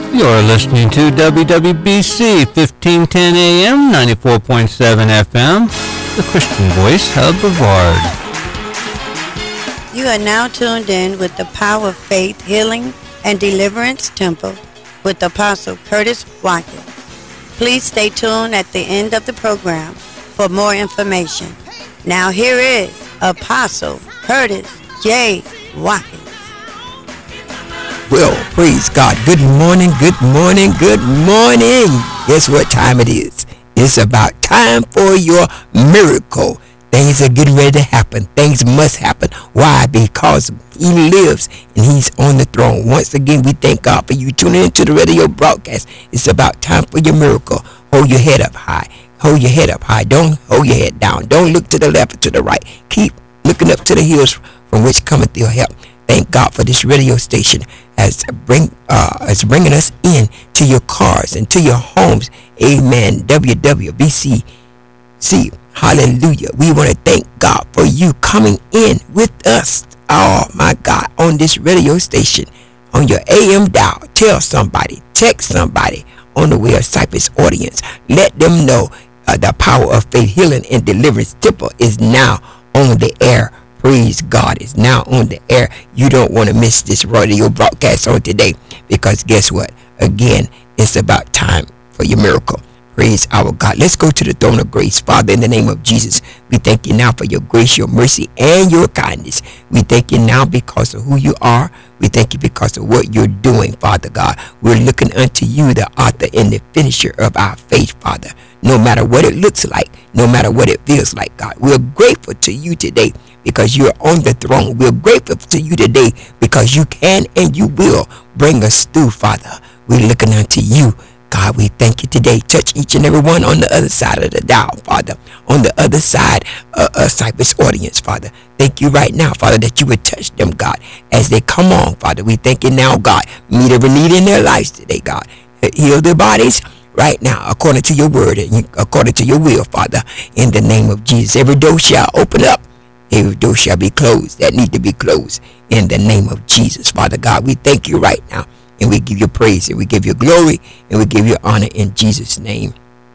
You're listening to WWBC 1510 AM, 94.7 FM, the Christian Voice of Brevard. You are now tuned in with the Power of Faith Healing and Deliverance Temple with Apostle Curtis Watkins. Please stay tuned at the end of the program for more information. Now here is Apostle Curtis J. Watkins. Well, praise God. Good morning, good morning, good morning. Guess what time it is? It's about time for your miracle. Things are getting ready to happen. Things must happen. Why? Because he lives and he's on the throne. Once again, we thank God for you tuning into the radio broadcast. It's about time for your miracle. Hold your head up high. Hold your head up high. Don't hold your head down. Don't look to the left or to the right. Keep looking up to the hills from which cometh your help. Thank God for this radio station as bringing us in to your cars and to your homes. Amen. WWBC. See, hallelujah. We want to thank God for you coming in with us. Oh my God, on this radio station, on your AM dial. Tell somebody, text somebody on the way of Cypress audience. Let them know the Power of Faith Healing and Deliverance Temple is now on the air. Praise God, is now on the air. You don't want to miss this radio broadcast on today, because guess what? Again, it's about time for your miracle. Praise our God. Let's go to the throne of grace. Father, in the name of Jesus, we thank you now for your grace, your mercy, and your kindness. We thank you now because of who you are. We thank you because of what you're doing, Father God. We're looking unto you, the author and the finisher of our faith, Father. No matter what it looks like, no matter what it feels like, God, we're grateful to you today because you're on the throne. We're grateful to you today because you can and you will bring us through, Father. We're looking unto you. God, we thank you today. Touch each and every one on the other side of the dial, Father. On the other side of Cypress audience, Father. Thank you right now, Father, that you would touch them, God, as they come on, Father. We thank you now, God. Meet every need in their lives today, God. Heal their bodies right now, according to your word and according to your will, Father. In the name of Jesus, every door shall open up. Every door shall be closed that need to be closed. In the name of Jesus, Father God, we thank you right now. And we give you praise, and we give you glory, and we give you honor in Jesus' name.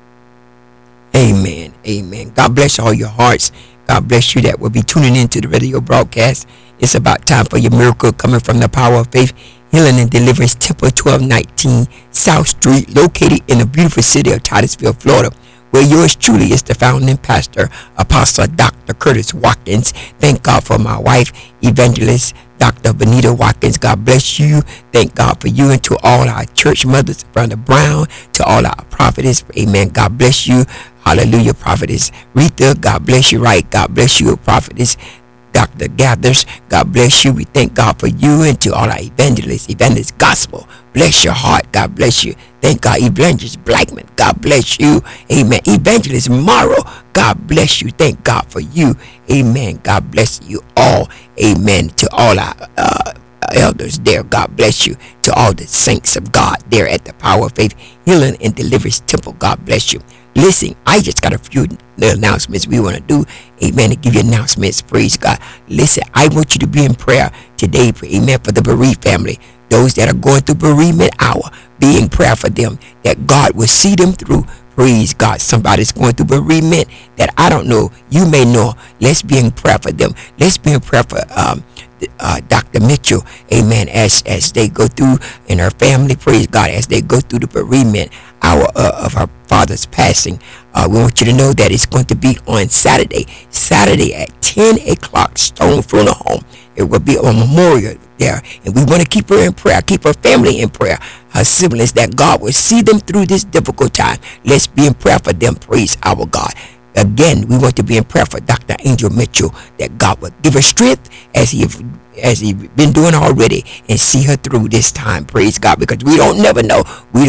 Amen. Amen. God bless all your hearts. God bless you that will be tuning into the radio broadcast. It's about time for your miracle, coming from the Power of Faith Healing and Deliverance Temple, 1219 South Street, located in the beautiful city of Titusville, Florida, where yours truly is the founding pastor, Apostle Dr. Curtis Watkins. Thank God for my wife, Evangelist Dr. Benita Watkins. God bless you. Thank God for you, and to all our church mothers, Brother Brown, to all our prophetess. Amen. God bless you. Hallelujah, prophetess Rita. God bless you. Right. God bless you, prophetess Dr. Gathers. God bless you. We thank God for you, and to all our evangelists, Evangelist Gospel. Bless your heart. God bless you. Thank God. Evangelist Blackman. God bless you. Amen. Evangelist Morrow. God bless you. Thank God for you. Amen. God bless you all. Amen. To all our elders there, God bless you. To all the saints of God there at the Power of Faith Healing and Deliverance Temple, God bless you. Listen, I just got a few little announcements we want to do. Amen. To give you announcements. Praise God. Listen, I want you to be in prayer today. Amen. For the bereaved family. Those that are going through bereavement hour. Be in prayer for them. That God will see them through. Praise God. Somebody's going through bereavement that I don't know. You may know. Let's be in prayer for them. Let's be in prayer for Dr. Mitchell. Amen. As they go through, and her family, praise God, as they go through the bereavement hour of her father's passing. We want you to know that it's going to be on Saturday at 10 o'clock, Stone Funeral Home. It will be a memorial there, and we want to keep her in prayer, keep her family in prayer, her siblings, that God will see them through this difficult time. Let's be in prayer for them. Praise our God. Again, we want to be in prayer for Dr. Angel Mitchell, that God will give her strength as he been doing already, and see her through this time. Praise God, because we don't never know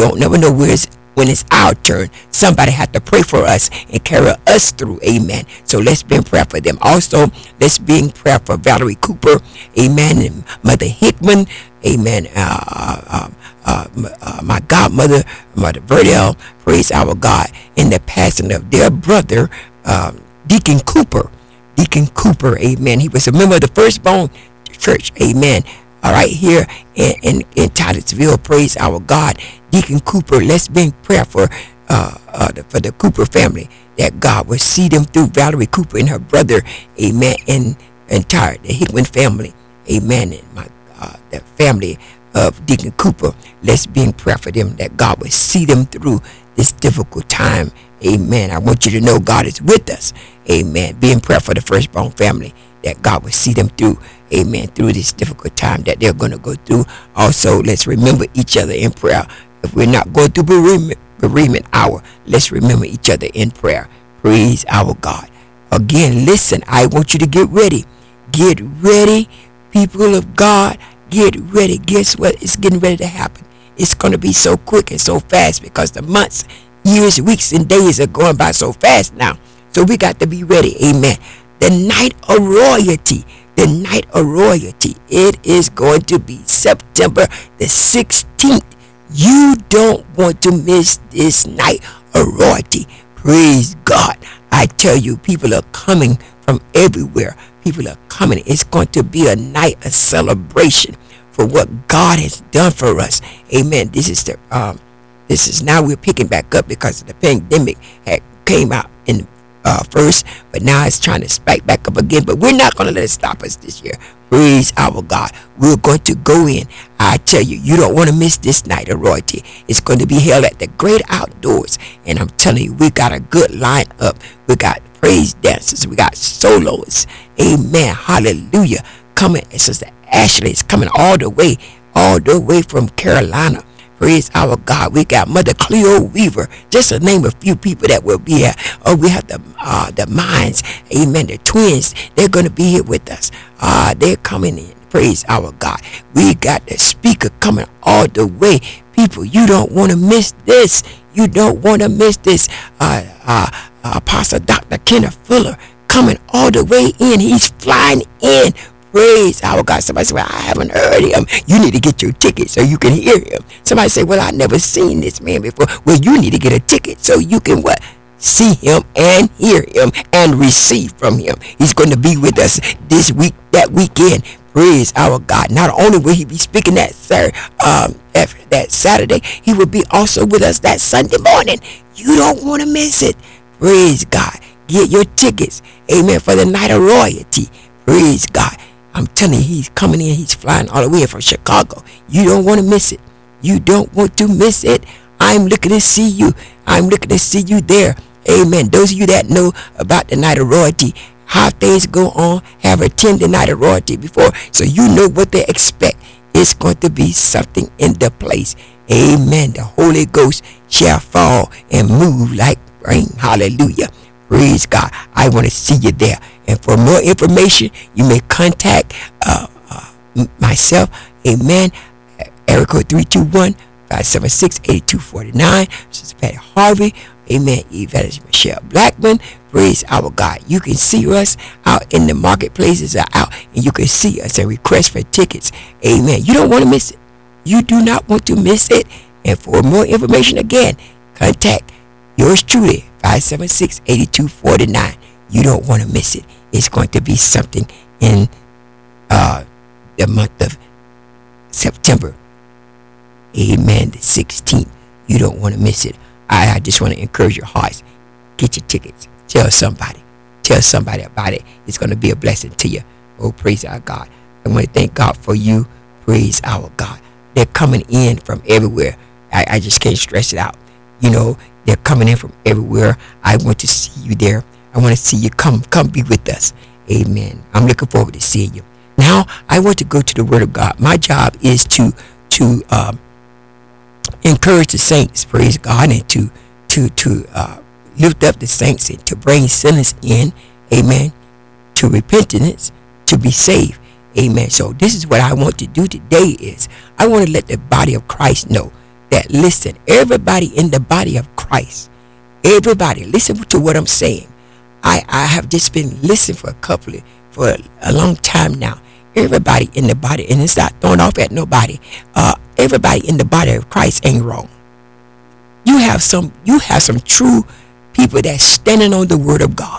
when it's our turn. Somebody had to pray for us and carry us through. Amen. So let's be in prayer for them. Also, let's be in prayer for Valerie Cooper. Amen. And Mother Hickman. Amen. My godmother, Mother Verdell. Praise our God. In the passing of their brother, Deacon Cooper. Amen. He was a member of the Firstborn Church. Amen. all right, here in Titusville. Praise our God. Deacon Cooper, let's be in prayer for the Cooper family, that God will see them through. Valerie Cooper and her brother, amen, and entire the Hickman family, amen, and the family of Deacon Cooper. Let's be in prayer for them, that God will see them through this difficult time, amen. I want you to know God is with us, amen. Be in prayer for the Firstborn family, that God will see them through, amen, through this difficult time that they're going to go through. Also, let's remember each other in prayer. If we're not going through bereavement hour, let's remember each other in prayer. Praise our God. Again, listen, I want you to get ready. Get ready, people of God. Get ready. Guess what? It's getting ready to happen. It's going to be so quick and so fast, because the months, years, weeks, and days are going by so fast now. So we got to be ready. Amen. The night of royalty. The night of royalty. It is going to be September the 16th. You don't want to miss this night of royalty. Praise God. I tell you, people are coming from everywhere. People are coming. It's going to be a night of celebration for what God has done for us. Amen. This is now we're picking back up because the pandemic had came out in first, but now it's trying to spike back up again. But we're not going to let it stop us this year. Praise our God. We're going to go in. I tell you, you don't want to miss this night of royalty. It's going to be held at the Great Outdoors. And I'm telling you, we got a good lineup. We got praise dancers. We got soloists. Amen. Hallelujah. Coming, Sister Ashley is coming all the way from Carolina. Praise our God. We got Mother Cleo Weaver, just to name a few people that will be here. Oh, we have the Minds, amen, the twins. They're going to be here with us. They're coming in. Praise our God. We got the speaker coming all the way. People, you don't want to miss this. You don't want to miss this. Apostle Dr. Kenneth Fuller coming all the way in. He's flying in. Praise our God. Somebody say, well, I haven't heard him. You need to get your ticket so you can hear him. Somebody say, well, I never seen this man before. Well, you need to get a ticket so you can what? See him and hear him and receive from him. He's going to be with us this week, that weekend. Praise our God. Not only will he be speaking that Saturday, he will be also with us that Sunday morning. You don't want to miss it. Praise God. Get your tickets. Amen. For the night of royalty. Praise God. I'm telling you, he's coming in. He's flying all the way from Chicago. You don't want to miss it. You don't want to miss it. I'm looking to see you. I'm looking to see you there. Amen. Those of you that know about the night of royalty, how things go on, have attended the night of royalty before, so you know what they expect. It's going to be something in the place. Amen. The Holy Ghost shall fall and move like rain. Hallelujah. Praise God. I want to see you there. And for more information, you may contact myself. Amen. Area code 321-576-8249. Sister Patty Harvey. Amen. Evangelist Michelle Blackman. Praise our God. You can see us out in the marketplaces are out, and you can see us and request for tickets. Amen. You don't want to miss it. You do not want to miss it. And for more information, again, contact yours truly, 576-8249. You don't want to miss it. It's going to be something in the month of September. Amen. The 16th. You don't want to miss it. I just want to encourage your hearts. Get your tickets. Tell somebody. Tell somebody about it. It's going to be a blessing to you. Oh, praise our God. I want to thank God for you. Praise our God. They're coming in from everywhere. I just can't stress it out. You know, they're coming in from everywhere. I want to see you there. I want to see you come be with us. Amen. I'm looking forward to seeing you. Now, I want to go to the Word of God. My job is to encourage the saints, praise God, and to lift up the saints and to bring sinners in, amen, to repentance, to be saved. Amen. So this is what I want to do today is I want to let the body of Christ know that, listen, everybody in the body of Christ, everybody, listen to what I'm saying. I have just been listening for a long time now. Everybody in the body, and it's not thrown off at nobody. Everybody in the body of Christ ain't wrong. You have some true people that's standing on the Word of God.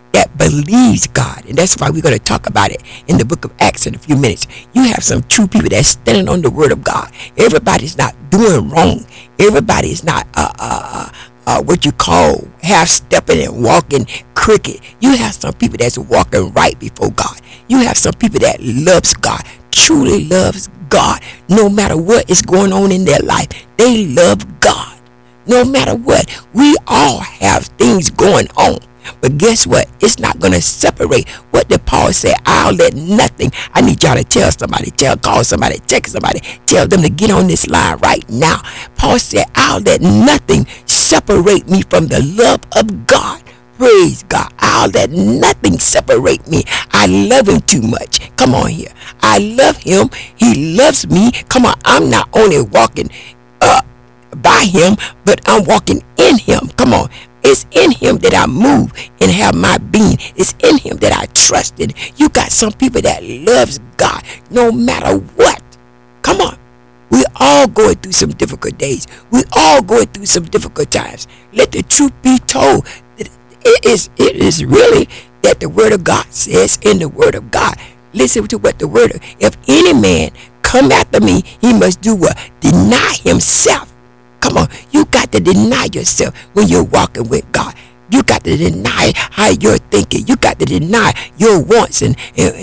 that believes God. And that's why we're going to talk about it in the book of Acts in a few minutes. You have some true people that's standing on the word of God. Everybody's not doing wrong. Everybody is not what you call half-stepping and walking crooked. You have some people that's walking right before God. You have some people that loves God, truly loves God. No matter what is going on in their life, they love God. No matter what, we all have things going on. But guess what? It's not going to separate. What did Paul say? I'll let nothing. I need y'all to tell somebody, call somebody, text somebody, tell them to get on this line right now. Paul said, I'll let nothing separate me from the love of God. Praise God. I'll let nothing separate me. I love him too much. Come on here. I love him. He loves me. Come on. I'm not only walking by him, but I'm walking in him. Come on. It's in him that I move and have my being. It's in him that I trust in. You got some people that loves God no matter what. Come on. We all going through some difficult days. We all going through some difficult times. Let the truth be told. It is really that the word of God says in the word of God. Listen to what the word of, if any man come after me, he must do what? Deny himself. Come on, you got to deny yourself when you're walking with God. You got to deny how you're thinking. You got to deny your wants and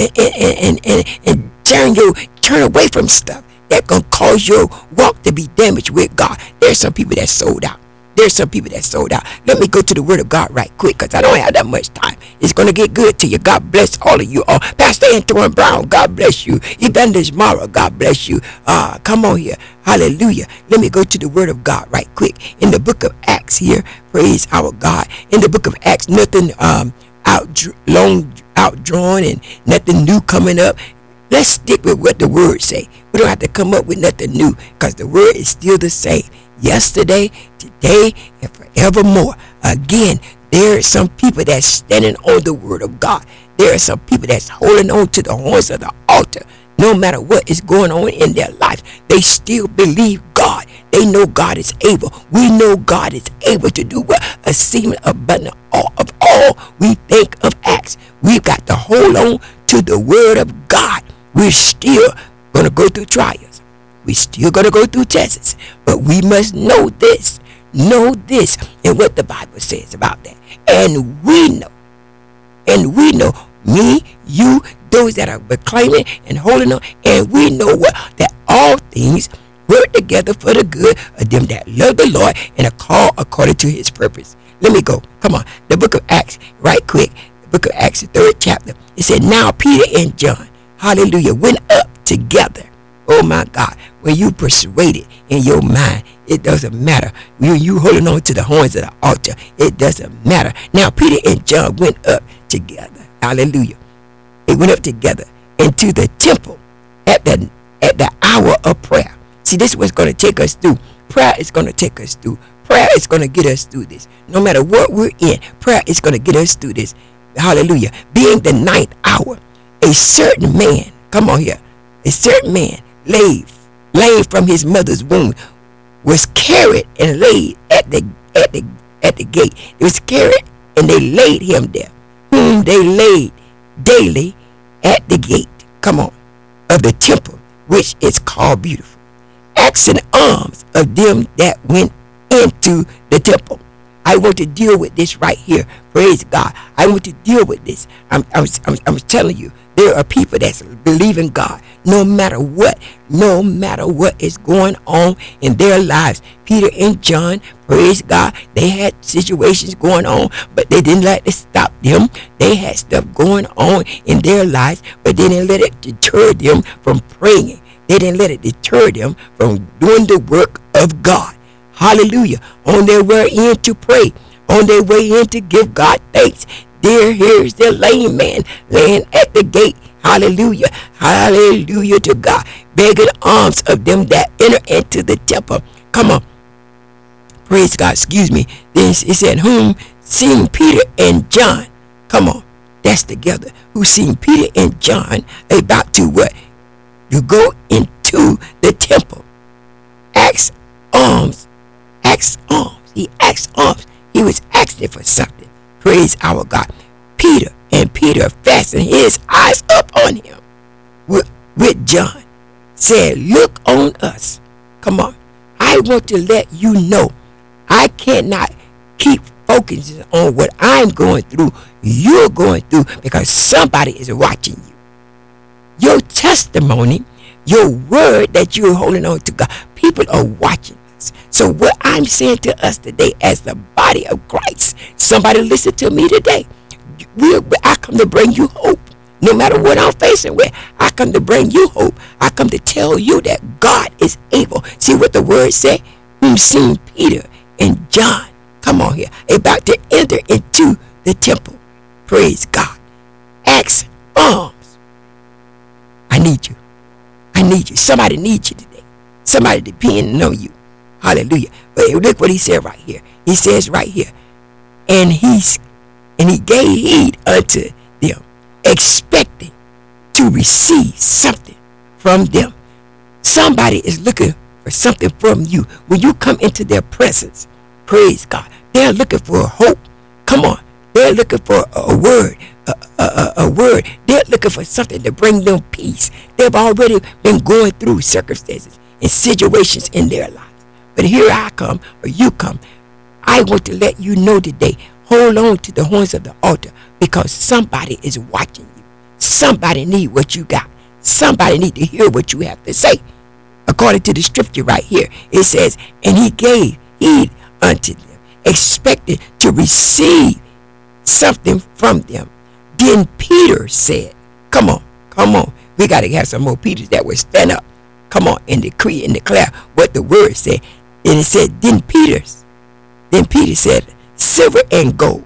turn away from stuff that gonna cause your walk to be damaged with God. There's some people that sold out. There's some people that sold out. Let me go to the word of God right quick, because I don't have that much time. It's going to get good to you. God bless all of you all. Pastor Antoine Brown, God bless you. Evangelist Mara, God bless you. Come on here. Hallelujah. Let me go to the word of God right quick. In the book of Acts here, praise our God. In the book of Acts, nothing outdrawn and nothing new coming up. Let's stick with what the word say. We don't have to come up with nothing new, because the word is still the same. Yesterday, today, and forevermore. Again, there are some people that's standing on the word of God. There are some people that's holding on to the horns of the altar. No matter what is going on in their life, they still believe God. They know God is able. We know God is able to do what? A seeming abundant of all we think of acts. We've got to hold on to the word of God. We're still going to go through trials. We're still going to go through tests. But we must know this, and what the Bible says about that. And we know, me, you, those that are proclaiming and holding on, and we know what? That all things work together for the good of them that love the Lord and are called according to his purpose. Let me go. Come on. The book of Acts, right quick. The book of Acts, the 3rd chapter. It said, now Peter and John, hallelujah, went up together. Oh my God, when you persuaded in your mind, it doesn't matter. When you holding on to the horns of the altar, it doesn't matter. Now Peter and John went up together. Hallelujah. They went up together into the temple at the hour of prayer. See, this is what's going to take us through. Prayer is going to take us through. Prayer is going to get us through this. No matter what we're in, prayer is going to get us through this. Hallelujah. Being the 9th hour, a certain man, come on here, a certain man laid from his mother's womb, was carried and laid at the gate. It was carried and they laid him there, whom they laid daily at the gate, come on, of the temple, which is called Beautiful, asking alms of them that went into the temple. I want to deal with this right here. Praise God. I want to deal with this. I'm telling you, there are people that believe in God no matter what is going on in their lives. Peter and John, praise God, they had situations going on, but they didn't let it stop them. They had stuff going on in their lives, but they didn't let it deter them from praying. They didn't let it deter them from doing the work of God. Hallelujah. On their way in to pray, on their way in to give God thanks. Here's the lame man laying at the gate. Hallelujah. Hallelujah to God. Begging alms of them that enter into the temple. Come on. Praise God. Excuse me. Then it said, whom seeing Peter and John. Come on. That's together. Who seeing Peter and John about to what? You go into the temple. Ask alms. Ask alms. He asked alms. He was asking for something. Praise our God. Peter Peter fastened his eyes up on him with John, said, look on us. Come on. I want to let you know I cannot keep focusing on what I'm going through, you're going through, because somebody is watching you. Your testimony, your word that you're holding on to God, people are watching us. So what I'm saying to us today as the body of Christ, somebody listen to me today. I come to bring you hope. No matter what I'm facing with, I come to bring you hope. I come to tell you that God is able. See what the word said? We've seen Peter and John, come on here, about to enter into the temple. Praise God. Ask alms. I need you. I need you. Somebody needs you today. Somebody depending on you. Hallelujah. But look what he said right here. He says right here, and he gave heed unto them, expecting to receive something from them. Somebody is looking for something from you. When you come into their presence, praise God, they're looking for hope. Come on. They're looking for a word, a word. They're looking for something to bring them peace. They've already been going through circumstances and situations in their lives. But here I come, or you come. I want to let you know today, hold on to the horns of the altar, because somebody is watching you. Somebody need what you got. Somebody need to hear what you have to say. According to the scripture right here, it says, and he gave heed unto them, expected to receive something from them. Then Peter said, come on, we got to have some more Peters that will stand up, come on, and decree and declare what the word said. And it said, then Peter said, silver and gold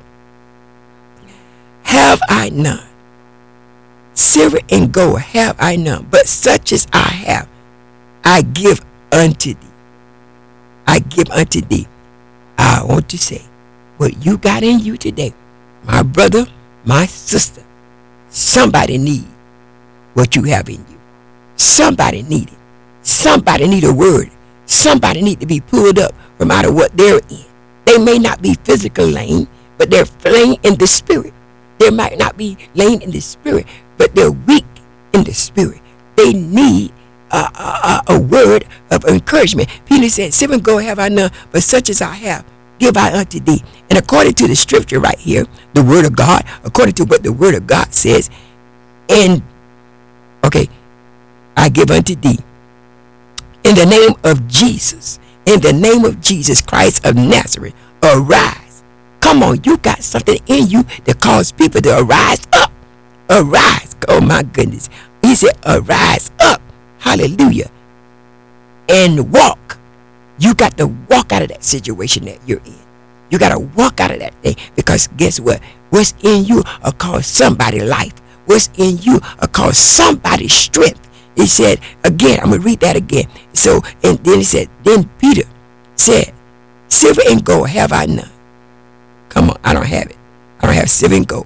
have I none. Silver and gold have I none, but such as I have, I give unto thee. I give unto thee. I want to say, what you got in you today, my brother, my sister, somebody need what you have in you. Somebody need it. Somebody need a word. Somebody need to be pulled up from out of what they're in. They may not be physically lame, but they're lame in the spirit. They might not be lame in the spirit, but they're weak in the spirit. They need a word of encouragement. Peter said, silver and gold have I none, but such as I have, give I unto thee. And according to the scripture right here, the word of God, according to what the word of God says, and okay, I give unto thee in the name of Jesus, in the name of Jesus Christ of Nazareth, arise. Come on, you got something in you that cause people to arise up. Arise. Oh my goodness. He said, arise up. Hallelujah. And walk. You got to walk out of that situation that you're in. You got to walk out of that thing, because guess what? What's in you will cause somebody's life. What's in you will cause somebody's strength. He said, again, I'm going to read that again. So, and then he said, then Peter said, silver and gold have I none. Come on, I don't have it. I don't have silver and gold.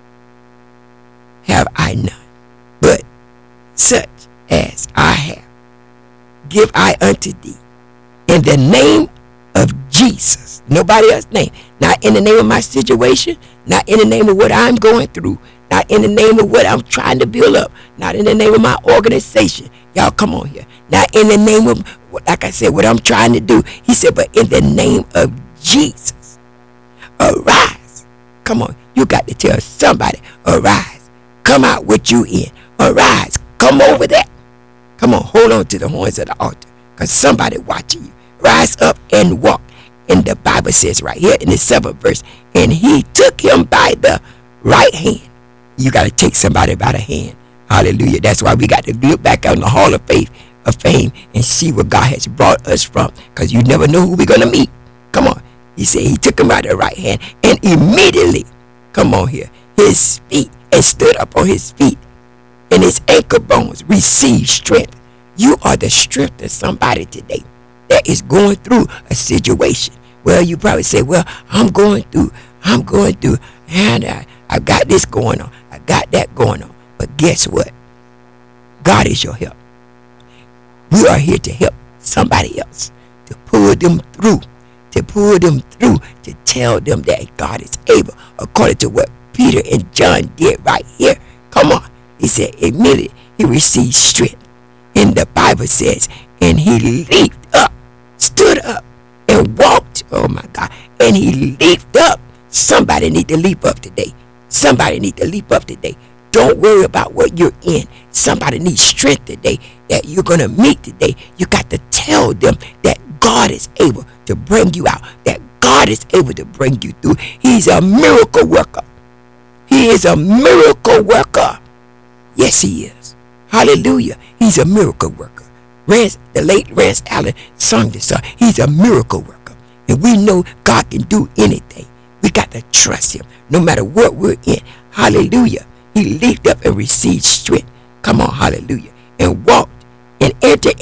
Have I none. But such as I have, give I unto thee. In the name of Jesus. Nobody else's name. Not in the name of my situation. Not in the name of what I'm going through. Not in the name of what I'm trying to build up. Not in the name of my organization. Y'all come on here. Not in the name of, like I said, what I'm trying to do. He said, but in the name of Jesus. Arise. Come on. You got to tell somebody, arise. Come out what you in. Arise. Come over that. Come on. Hold on to the horns of the altar, because somebody watching you. Rise up and walk. And the Bible says right here in the 7th verse, and he took him by the right hand. You got to take somebody by the hand. Hallelujah. That's why we got to look back on the hall of faith, of fame, and see where God has brought us from, because you never know who we're going to meet. Come on. He said he took him by the right hand, and immediately, come on here, his feet, and stood up on his feet, and his ankle bones received strength. You are the strength of somebody today that is going through a situation. Well, you probably say, well, I'm going through, and I got this going on, I got that going on. But guess what? God is your help. We are here to help somebody else, to pull them through, to tell them that God is able, according to what Peter and John did right here. Come on. He said, immediately he received strength. And the Bible says, and he leaped up, stood up, and walked. Oh my God. And he leaped up. Somebody need to leap up today. Somebody need to leap up today. Don't worry about what you're in. Somebody needs strength today that you're going to meet today. You got to tell them that God is able to bring you out, that God is able to bring you through. He's a miracle worker. He is a miracle worker. Yes, he is. Hallelujah. He's a miracle worker. The late Rance Allen sung this song. He's a miracle worker. And we know God can do anything. We got to trust him no matter what we're in. Hallelujah. He leaped up and received strength. Come on, hallelujah. And walked and entered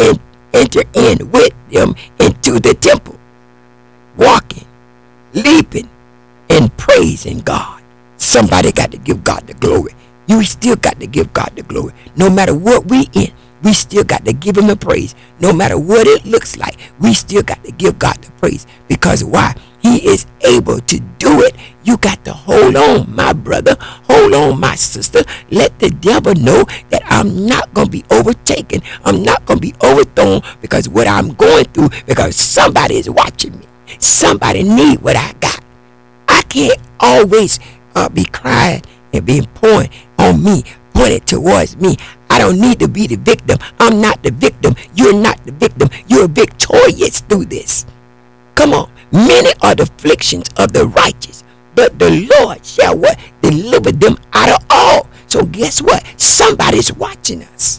in with them into the temple. Walking, leaping, and praising God. Somebody got to give God the glory. You still got to give God the glory. No matter what we in, we still got to give him the praise. No matter what it looks like, we still got to give God the praise. Because why? He is able to do it. You got to hold on, my brother. Hold on, my sister. Let the devil know that I'm not going to be overtaken. I'm not going to be overthrown because what I'm going through, because somebody is watching me. Somebody need what I got. I can't always be crying and being pointed on me, pointed towards me. I don't need to be the victim. I'm not the victim. You're not the victim. You're victorious through this. Come on. Many are the afflictions of the righteous, but the Lord shall what? Deliver them out of all. So guess what? Somebody's watching us.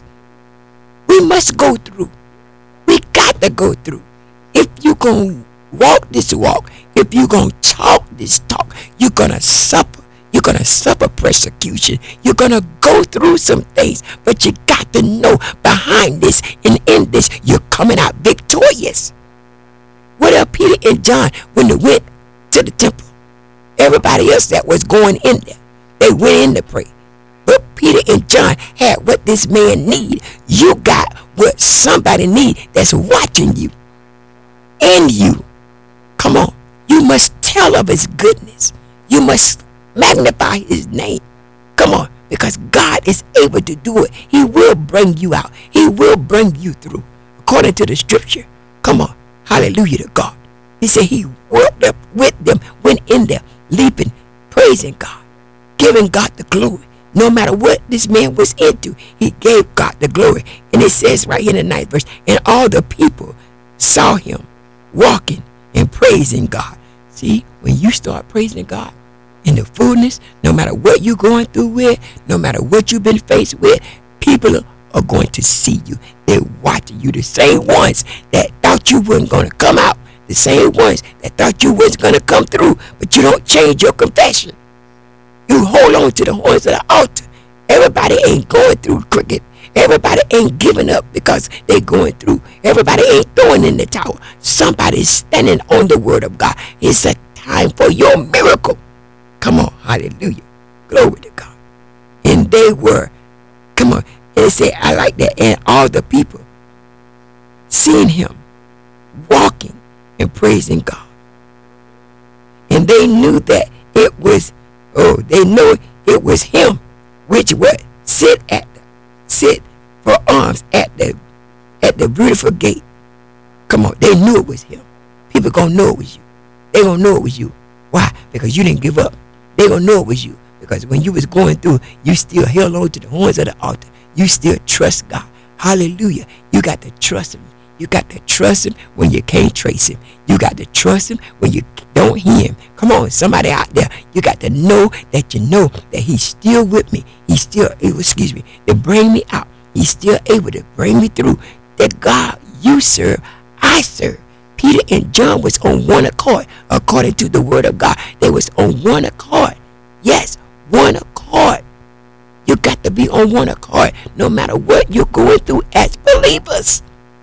We must go through. We got to go through. If you're going to walk this walk, if you're going to talk this talk, you're going to suffer. You're going to suffer persecution. You're going to go through some things, but you got to know behind this and in this, you're coming out victorious. What up, Peter and John, when they went to the temple? Everybody else that was going in there, they went in to pray. But Peter and John had what this man need. You got what somebody need that's watching you. In you. Come on. You must tell of his goodness. You must magnify his name. Come on. Because God is able to do it. He will bring you out. He will bring you through. According to the scripture. Come on. Hallelujah to God. He said he worked up with them, went in there, leaping, praising God, giving God the glory. No matter what this man was into, he gave God the glory. And it says right here in the 9th verse, and all the people saw him walking and praising God. See, when you start praising God in the fullness, no matter what you're going through with, no matter what you've been faced with, people are going to see you. They're watching you. The same ones that thought you weren't going to come out. The same ones that thought you wasn't going to come through. But you don't change your confession. You hold on to the horns of the altar. Everybody ain't going through cricket. Everybody ain't giving up because they're going through. Everybody ain't throwing in the towel. Somebody's standing on the word of God. It's a time for your miracle. Come on. Hallelujah. Glory to God. And they were, come on. And it said, I like that. And all the people seeing him walking and praising God. And they knew that it was, they knew it was him which would sit for arms at the beautiful gate. Come on, they knew it was him. People gonna know it was you. They gonna know it was you. Why? Because you didn't give up. They gonna know it was you. Because when you was going through, you still held on to the horns of the altar. You still trust God. Hallelujah. You got to trust him. You got to trust him when you can't trace him. You got to trust him when you don't hear him. Come on, somebody out there. You got to know that he's still with me. He's still able, to bring me out. He's still able to bring me through. That God you serve, I serve. Peter and John was on one accord. According to the word of God, they was on one accord. Yes, one accord. You got to be on one accord no matter what you're going through as believers.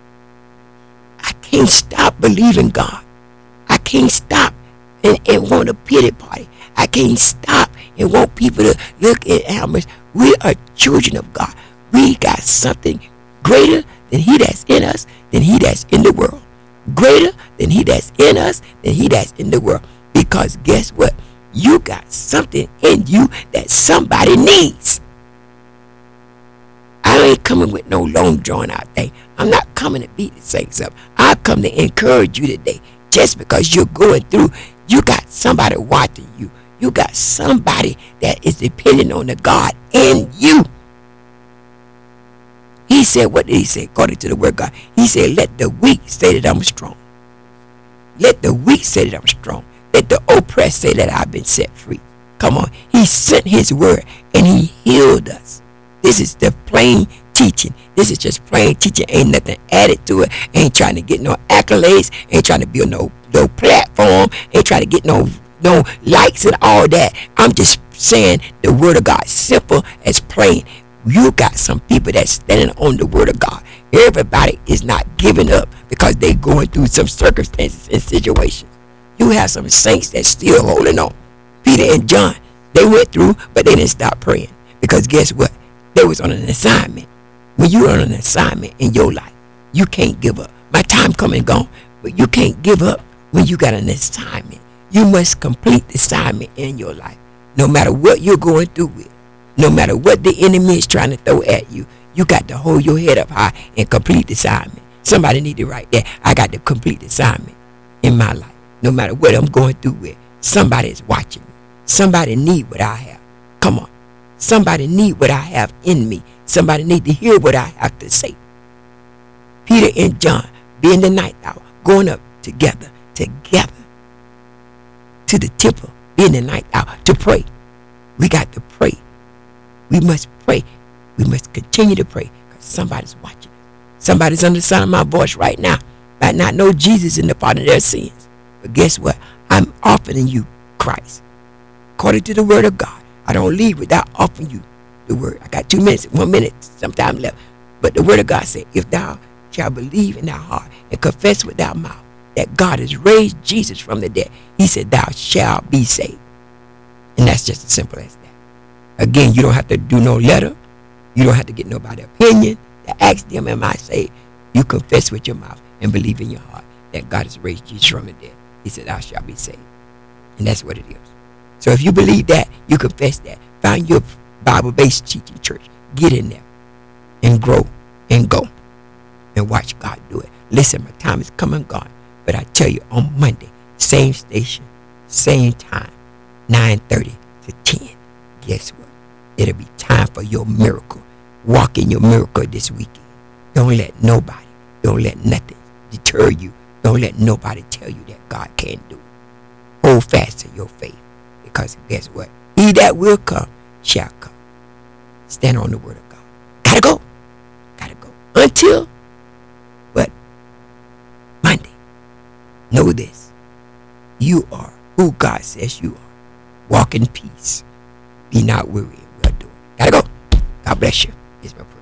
I can't stop believing God. I can't stop and want a pity party. I can't stop and want people to look at how much we are children of God. We got something greater than he that's in us, than he that's in the world. Greater than he that's in us, than he that's in the world. Because guess what? You got something in you that somebody needs. I ain't coming with no long drawn out thing. I'm not coming to beat the saints up. I come to encourage you today. Just because you're going through, you got somebody watching you. You got somebody that is depending on the God in you. He said, what did he say? According to the word of God, he said, let the weak say that I'm strong. Let the weak say that I'm strong. Let the oppressed say that I've been set free. Come on. He sent his word and he healed us. This is the plain teaching. This is just plain teaching. Ain't nothing added to it. Ain't trying to get no accolades. Ain't trying to build no platform. Ain't trying to get no likes and all that. I'm just saying the word of God, simple as plain. You got some people that's standing on the word of God. Everybody is not giving up because they going through some circumstances and situations. You have some saints that's still holding on. Peter and John, they went through, but they didn't stop praying. Because guess what? They was on an assignment. When you're on an assignment in your life, you can't give up. My time come and gone, but you can't give up when you got an assignment. You must complete the assignment in your life. No matter what you're going through with. No matter what the enemy is trying to throw at you, you got to hold your head up high and complete the assignment. Somebody need to write that. I got to complete the assignment in my life. No matter what I'm going through with, somebody is watching me. Somebody need what I have. Come on. Somebody need what I have in me. Somebody need to hear what I have to say. Peter and John, being the night hour, going up together to the temple, being the night hour, to pray. We got to pray. We must pray. We must continue to pray because somebody's watching us. Somebody's under the sound of my voice right now might not know Jesus in the pardon of their sins. But guess what? I'm offering you Christ. According to the word of God, I don't leave without offering you the word. I got 2 minutes, 1 minute, sometime left. But the word of God said, if thou shalt believe in thy heart and confess with thy mouth that God has raised Jesus from the dead, he said, thou shalt be saved. And that's just as simple as that. Again, you don't have to do no letter. You don't have to get nobody's opinion to ask them, am I saved? You confess with your mouth and believe in your heart that God has raised Jesus from the dead. He said, thou shalt be saved. And that's what it is. So if you believe that, you confess that. Find your Bible-based teaching church. Get in there and grow and go and watch God do it. Listen, my time is come and gone. But I tell you, on Monday, same station, same time, 9:30 to 10. Guess what? It'll be time for your miracle. Walk in your miracle this weekend. Don't let nobody, don't let nothing deter you. Don't let nobody tell you that God can't do it. Hold fast to your faith. Because guess what? He that will come shall come. Stand on the word of God. Gotta go. Gotta go. Until what? Monday. Know this. You are who God says you are. Walk in peace. Be not weary in well doing. Gotta go. God bless you. Is my prayer.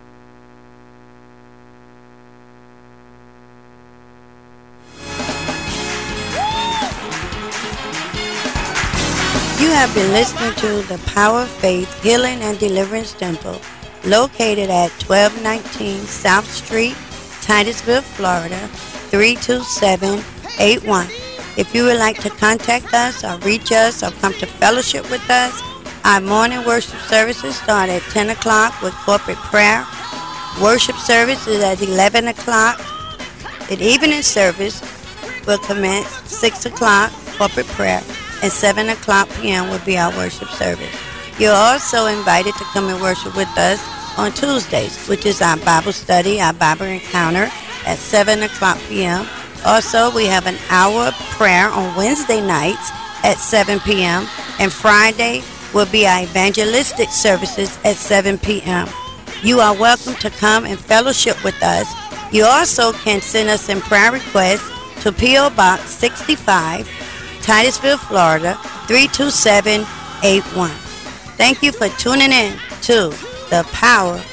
You have been listening to the Power of Faith Healing and Deliverance Temple, located at 1219 South Street, Titusville, Florida, 32781. If you would like to contact us or reach us or come to fellowship with us, our morning worship services start at 10 o'clock with corporate prayer. Worship service is at 11 o'clock. The evening service will commence 6 o'clock, corporate prayer, and 7 o'clock p.m. will be our worship service. You're also invited to come and worship with us on Tuesdays, which is our Bible study, our Bible encounter at 7 o'clock p.m. Also, we have an hour of prayer on Wednesday nights at 7 p.m. and Friday will be our evangelistic services at 7 p.m. You are welcome to come and fellowship with us. You also can send us in prayer requests to P.O. Box 65, Titusville, Florida, 32781. Thank you for tuning in to The Power